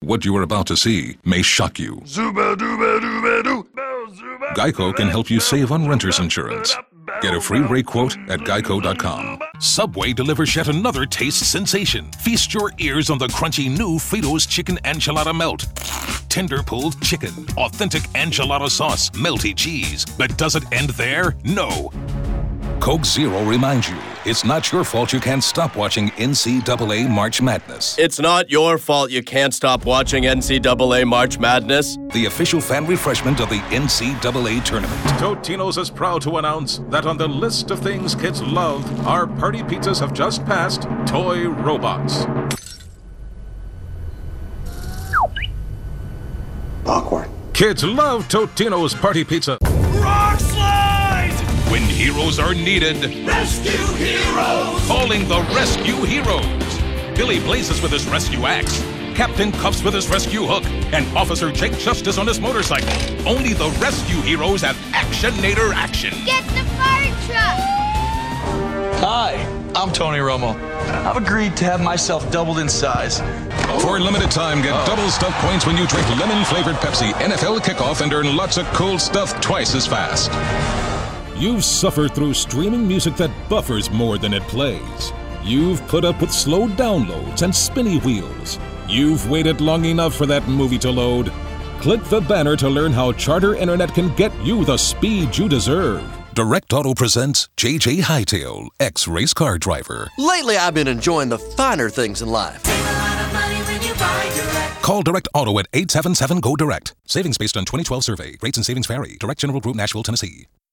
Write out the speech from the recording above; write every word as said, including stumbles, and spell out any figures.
What you are about to see may shock you. Geico can help you save on renter's insurance. Get a free rate quote at geico dot com. Subway delivers yet another taste sensation. Feast your ears on the crunchy new Fritos Chicken Enchilada Melt. Tender pulled chicken, authentic enchilada sauce, melty cheese. But does it end there? No. Coke Zero reminds you, it's not your fault you can't stop watching N C double A March Madness. It's not your fault you can't stop watching N C double A March Madness. The official fan refreshment of the N C double A tournament. Totino's is proud to announce that on the list of things kids love, our party pizzas have just passed toy robots. Awkward. Kids love Totino's party pizza. Rock slide! When heroes are needed, Rescue heroes! calling the Rescue Heroes. Billy blazes with his rescue axe, Captain Cuffs with his rescue hook, and Officer Jake Justice on his motorcycle. Only the Rescue Heroes have Actionator action. Get the fire truck! Hi, I'm Tony Romo. I've agreed to have myself doubled in size. For a limited time, get double stuff points when you drink lemon-flavored Pepsi N F L Kickoff and earn lots of cool stuff twice as fast. You've suffered through streaming music that buffers more than it plays. You've put up with slow downloads and spinny wheels. You've waited long enough for that movie to load. Click the banner to learn how Charter Internet can get you the speed you deserve. Direct Auto presents J J Hightail, ex-race car driver. Lately, I've been enjoying the finer things in life. Save a lot of money when you buy direct. Call Direct Auto at eight seven seven, G O, DIRECT. Savings based on twenty twelve survey. Rates and savings vary. Direct General Group, Nashville, Tennessee.